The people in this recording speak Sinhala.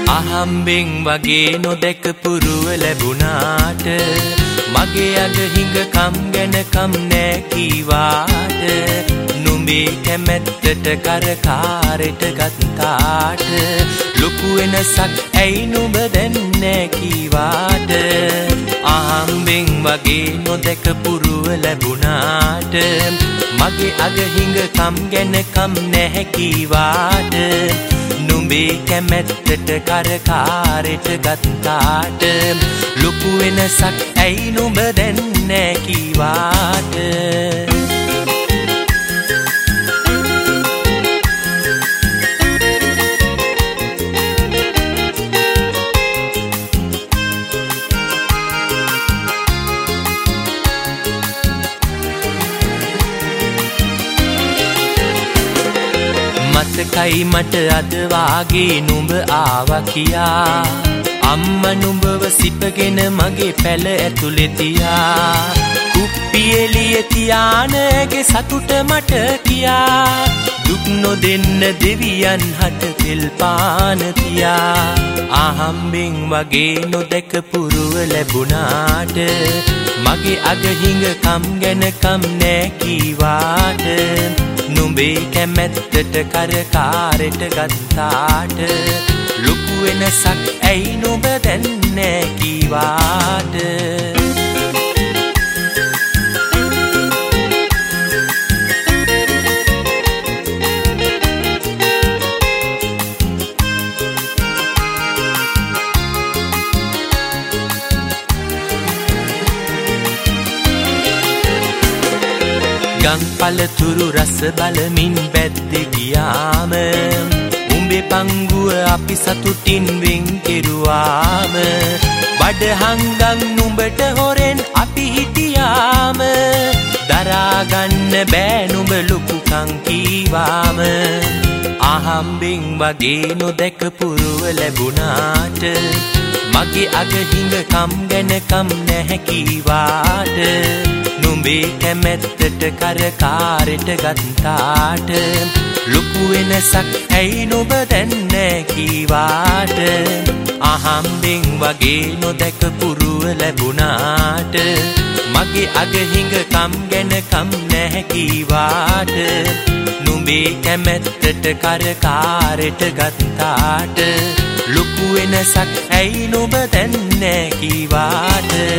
අහම්බෙන් වගේ නොදැකපු රුව ලැබුණාට මගේ අග හිඟකම් ගැන කම් නෑ කීවාට නුඹේ කැමැත්තට කරකාරෙට ගත්තාට ලොකු වෙනසක් ඇයි නුඹ දැන් නෑ කීවාට අහම්බෙන් වගේ නොදැකපු රුව ලැබුණාට මගේ අග හිඟකම් ගැන කම් නැහැ කීවාට නුඹේ කැමැත්තට කරකාරෙට ගත්තාට ලොකු වෙනසක් ඇයි නුඹ දැන් නෑ කීවාට මතකයි මට අද වාගේ නුඹ ආවා කියා අම්මා නුඹව සිපගෙන මගේ පැල ඇතුලේ තියා කුප්පි එළිය තියානගේ සතුට මට කියා දුක් නොදෙන්න දෙවියන් හට තෙල් පාන තියා අහම්බෙන් වගේ නොදැකපු රුව ලැබුණාට මගේ අග හිඟකම් ගැන කම් නෑ කීවාට නුඹේ කැමැත්තට කරකාරෙට ගත්තාට ලොකු වෙනසක් ඇයි නුඹ දැන් නෑ කීවාට ගංපලතුරු රස බලමින් බැද්දේ ගියාම උඹේ පංගුව අපි සතුටින් වෙන් කෙරුවාම බඩ හංගන් නුඹට හොරෙන් අපි හිටියාම දරා ගන්න බෑ නුඹ ලොකුකම් කීවාම අහම්බෙන් වගේ නොදැකපු රුව ලැබුණාට මගේ අග හිඟකම් ගැන කම් නැහැ කීවාට නුඹේ කැමැත්තට කරකාරෙට ගත්තාට ලොකු වෙනසක් ඇයි නුඹ දැන් නෑ කීවාට අහම්බෙන් වගේ නොදැකපු රුව ලැබුණාට මගේ අග හිඟකම් ගැන කම් නැහැ කීවාට නුඹේ කැමැත්තට කරකාරෙට ගත්තාට ලොකු වෙනසක් ඇයි නුඹ දැන් නෑ කීවාට